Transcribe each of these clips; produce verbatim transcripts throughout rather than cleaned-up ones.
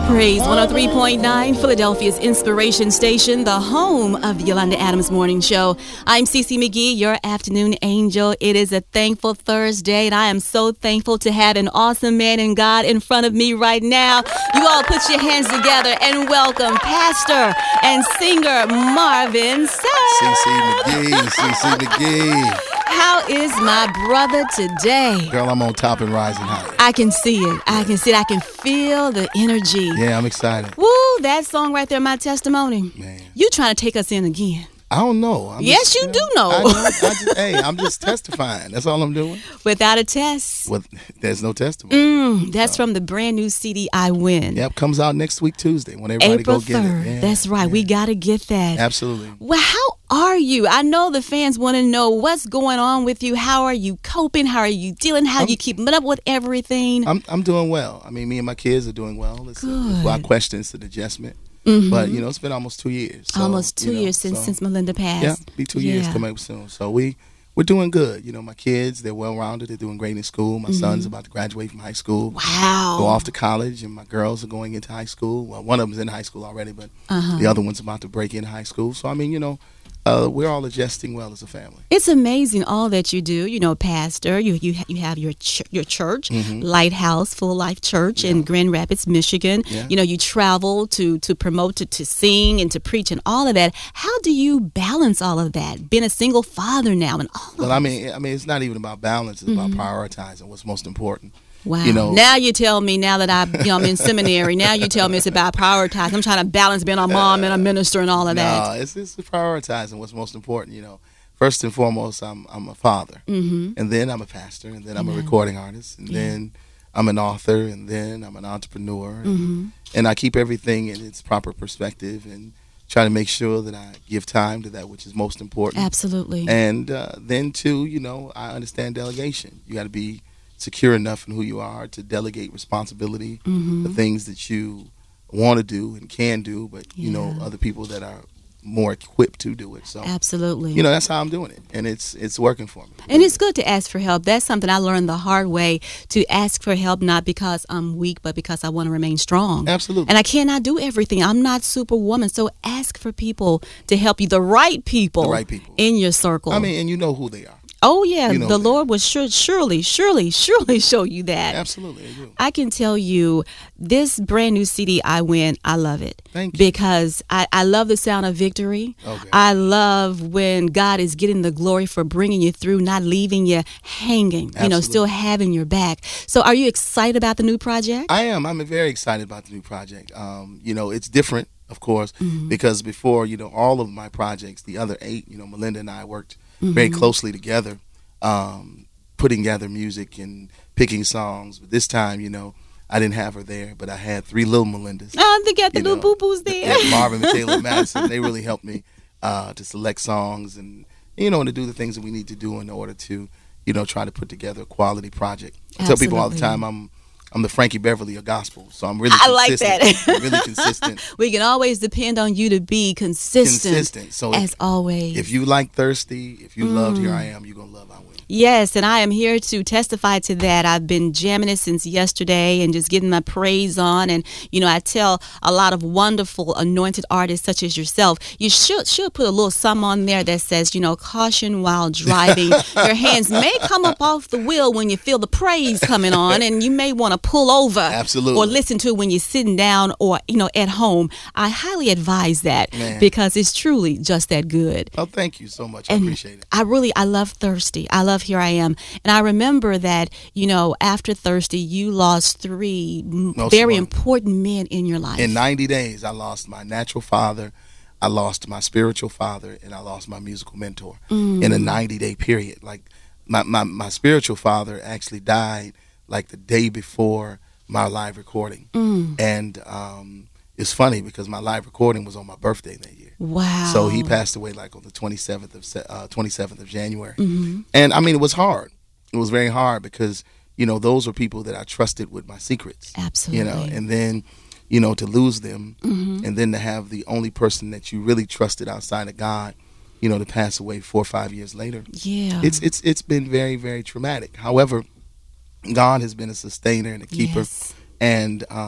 Praise one oh three point nine, Philadelphia's inspiration station, the home of the Yolanda Adams Morning Show. I'm Cece McGee, your afternoon angel. It is a thankful Thursday, and I am so thankful to have an awesome man in God in front of me right now. You all put your hands together and welcome Pastor and singer Marvin Sapp. Cece McGee, Cece McGee. How is my brother today? Girl, I'm on top and rising high. I can see it. I can see it. I can feel the energy. Yeah, I'm excited. Woo, that song right there, my testimony. Man. You trying to take us in again. I don't know. I'm yes, just, you, you know, do know. I know. I just, hey, I'm just testifying. That's all I'm doing. Without a test. With, there's no testimony. Mm, that's so. From the brand new C D, I Win. Yep, comes out next week, Tuesday, when everybody April go get third. it. Yeah, that's right. Yeah. We got to get that. Absolutely. Well, how are you? I know the fans want to know what's going on with you. How are you coping? How are you dealing? How I'm, are you keeping up with everything? I'm I'm doing well. I mean, me and my kids are doing well. It's, a, it's a lot of questions to the adjustment. Mm-hmm. But, you know, it's been almost two years. So, almost two you know, years since so, since Melinda passed. Yeah, be two yeah. years coming up soon. So we, we're doing good. You know, my kids, they're well-rounded. They're doing great in school. My mm-hmm. son's about to graduate from high school. Wow. Go off to college, and my girls are going into high school. Well, one of them's in high school already, but uh-huh. the other one's about to break in high school. So, I mean, you know, Uh, we're all adjusting well as a family. It's amazing all that you do. You know, pastor, you you, ha- you have your ch- your church, mm-hmm. Lighthouse Full Life Church yeah. in Grand Rapids, Michigan. Yeah. You know, you travel to to promote, to, to sing, and to preach, and all of that. How do you balance all of that? Being a single father now, and all. Well, of I mean, I mean, it's not even about balance. It's mm-hmm. about prioritizing what's most important. Wow. You know, now you tell me, now that I, you know, I'm in seminary, now you tell me it's about prioritizing. I'm trying to balance being a mom and a minister and all of no, that. No, it's, it's prioritizing what's most important, you know. First and foremost, I'm I'm a father, mm-hmm. and then I'm a pastor, and then I'm Amen. a recording artist, and yeah. then I'm an author, and then I'm an entrepreneur, and, mm-hmm. and I keep everything in its proper perspective and try to make sure that I give time to that which is most important. Absolutely. And uh, then, too, you know, I understand delegation. You got to be secure enough in who you are to delegate responsibility, mm-hmm. the things that you want to do and can do, but yeah. you know, other people that are more equipped to do it. So absolutely, you know, that's how I'm doing it, and it's it's working for me. And it's good to ask for help. That's something I learned the hard way, to ask for help, not because I'm weak, but because I want to remain strong. Absolutely. And I cannot do everything. I'm not superwoman, so ask for people to help you, the right people, the right people in your circle. I mean, and you know who they are. Oh, yeah. You know the that. Lord will sure, surely, surely, surely show you that. Absolutely, I do. I can tell you, this brand new C D, I Win, I love it. Thank you. Because I, I love the sound of victory. Okay. I love when God is getting the glory for bringing you through, not leaving you hanging, Absolutely. you know, still having your back. So are you excited about the new project? I am. I'm very excited about the new project. Um, you know, it's different, of course, mm-hmm. because before, you know, all of my projects, the other eight, you know, Melinda and I worked mm-hmm. very closely together. Um, putting together music and picking songs. But this time, you know, I didn't have her there, but I had three little Melindas. Oh, they got the you little know, boo-boos there. Yeah, Marvin, Michaela, and Madison. They really helped me uh, to select songs and, you know, to do the things that we need to do in order to, you know, try to put together a quality project. I Absolutely. tell people all the time I'm I'm the Frankie Beverly of gospel, so I'm really I like consistent. that. I'm really consistent. We can always depend on you to be consistent. Consistent. So as if, always. If you like Thirsty, if you mm. loved Here I Am, you're going to love I Win. Yes, and I am here to testify to that. I've been jamming it since yesterday and just getting my praise on. And, you know, I tell a lot of wonderful anointed artists such as yourself, you should should put a little something on there that says, you know, caution while driving. Your hands may come up off the wheel when you feel the praise coming on, and you may want to pull over. Absolutely. Or listen to it when you're sitting down or, you know, at home. I highly advise that. Man. Because it's truly just that good. Oh, thank you so much. And I appreciate it. I really, I love Thirsty. I love Here I Am. And I remember that, you know, after Thirsty, you lost three Most very important. important men in your life. In ninety days, I lost my natural father, I lost my spiritual father, and I lost my musical mentor mm. in a ninety-day period. Like, my, my, my spiritual father actually died, like, the day before my live recording. Mm. And um, it's funny because my live recording was on my birthday that year. Wow. So he passed away like on the twenty-seventh of uh, twenty-seventh of January. Mm-hmm. And I mean, it was hard. It was very hard because, you know, those were people that I trusted with my secrets. Absolutely. You know, and then, you know, to lose them mm-hmm. and then to have the only person that you really trusted outside of God, you know, to pass away four or five years later. Yeah. It's it's it's been very, very traumatic. However, God has been a sustainer and a keeper. Yes. And um,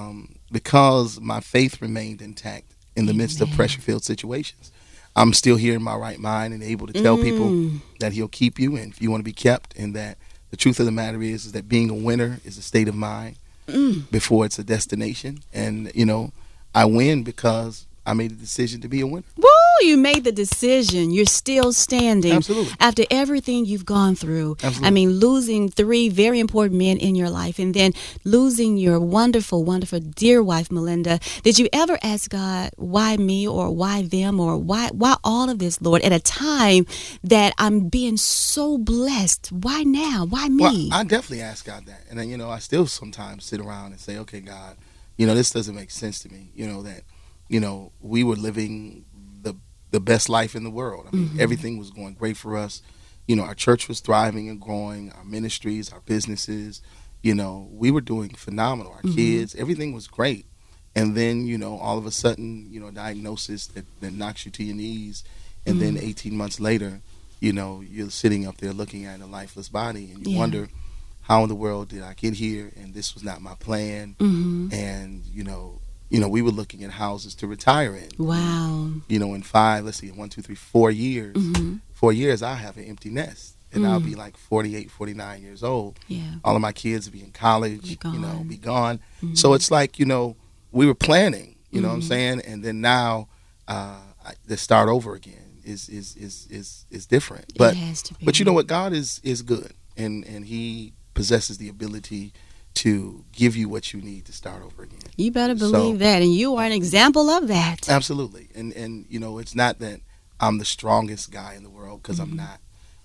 because my faith remained intact in the midst of pressure-filled situations. I'm still here in my right mind and able to tell mm. people that he'll keep you and if you want to be kept, and that the truth of the matter is, is that being a winner is a state of mind mm. before it's a destination. And, you know, I win because I made the decision to be a winner. Woo! You made the decision. You're still standing. Absolutely. After everything you've gone through. Absolutely. I mean, losing three very important men in your life and then losing your wonderful, wonderful, dear wife, Melinda. Did you ever ask God, why me, or why them, or why why all of this, Lord, at a time that I'm being so blessed? Why now? Why me? Well, I definitely ask God that. And then, you know, I still sometimes sit around and say, okay, God, you know, this doesn't make sense to me. You know, that, you know, we were living the the best life in the world. I mean, mm-hmm. everything was going great for us. You know, our church was thriving and growing, our ministries, our businesses, you know, we were doing phenomenal. Our mm-hmm. kids, everything was great. And then, you know, all of a sudden, you know, diagnosis that, that knocks you to your knees. And mm-hmm. then eighteen months later, you know, you're sitting up there looking at a lifeless body and you yeah. wonder, how in the world did I get here? And this was not my plan. Mm-hmm. And, you know, You know, we were looking at houses to retire in. Wow. You know, in five, let's see, one, two, three, four years, mm-hmm. four years, I'll have an empty nest. And mm. I'll be like forty-eight, forty-nine years old. Yeah. All of my kids will be in college, you know, be gone. Mm-hmm. So it's like, you know, we were planning, you mm-hmm. know what I'm saying? And then now, uh, I, to start over again is is is is, is different. But, it has to be. But you know what? God is, is good. And, and he possesses the ability to give you what you need to start over again. You better believe so, that, and you are an example of that. Absolutely. And, and you know, it's not that I'm the strongest guy in the world, because mm-hmm. I'm not.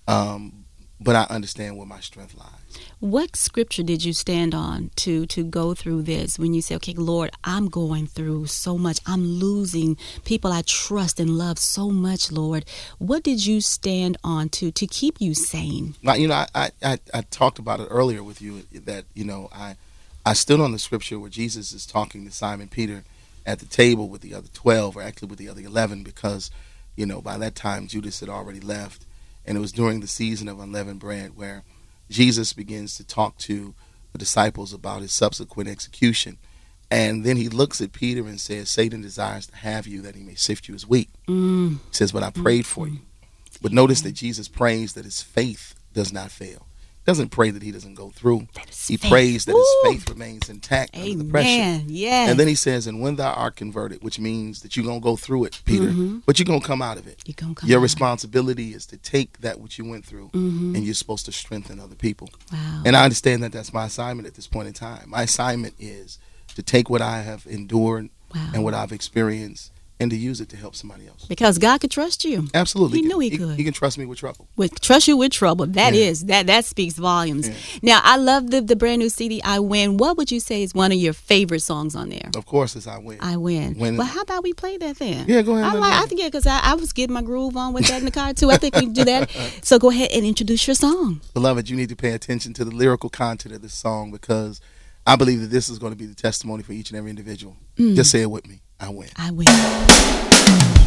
Um, but I understand where my strength lies. What scripture did you stand on to to go through this when you say, okay, Lord, I'm going through so much. I'm losing people I trust and love so much, Lord. What did you stand on to to keep you sane? Well, you know, I, I, I, I talked about it earlier with you that, you know, I, I stood on the scripture where Jesus is talking to Simon Peter at the table with the other twelve, or actually with the other eleven, because, you know, by that time Judas had already left. And it was during the season of unleavened bread where Jesus begins to talk to the disciples about his subsequent execution. And then he looks at Peter and says, Satan desires to have you that he may sift you as wheat. Mm. He says, but I prayed for you. But notice that Jesus prays that his faith does not fail. He doesn't pray that he doesn't go through. He faith. prays that Woo. his faith remains intact Amen. under the pressure. Yes. And then he says, and when thou art converted, which means that you're going to go through it, Peter, mm-hmm. but you're going to come out of it. You're gonna come Your out. responsibility is to take that which you went through, mm-hmm. and you're supposed to strengthen other people. Wow. And I understand that that's my assignment at this point in time. My assignment is to take what I have endured wow. and what I've experienced and to use it to help somebody else. Because God could trust you. Absolutely. He knew he, he could. He can trust me with trouble. With trust you with trouble. That yeah. is, that that speaks volumes. Yeah. Now, I love the, the brand new C D, I Win. What would you say is one of your favorite songs on there? Of course, it's I Win. I Win. When, well, how about we play that then? Yeah, go ahead. I, like, I think, yeah, because I, I was getting my groove on with that in the car, too. I think we can do that. So go ahead and introduce your song. Beloved, you need to pay attention to the lyrical content of this song, because I believe that this is going to be the testimony for each and every individual. Mm. Just say it with me. I win. I win.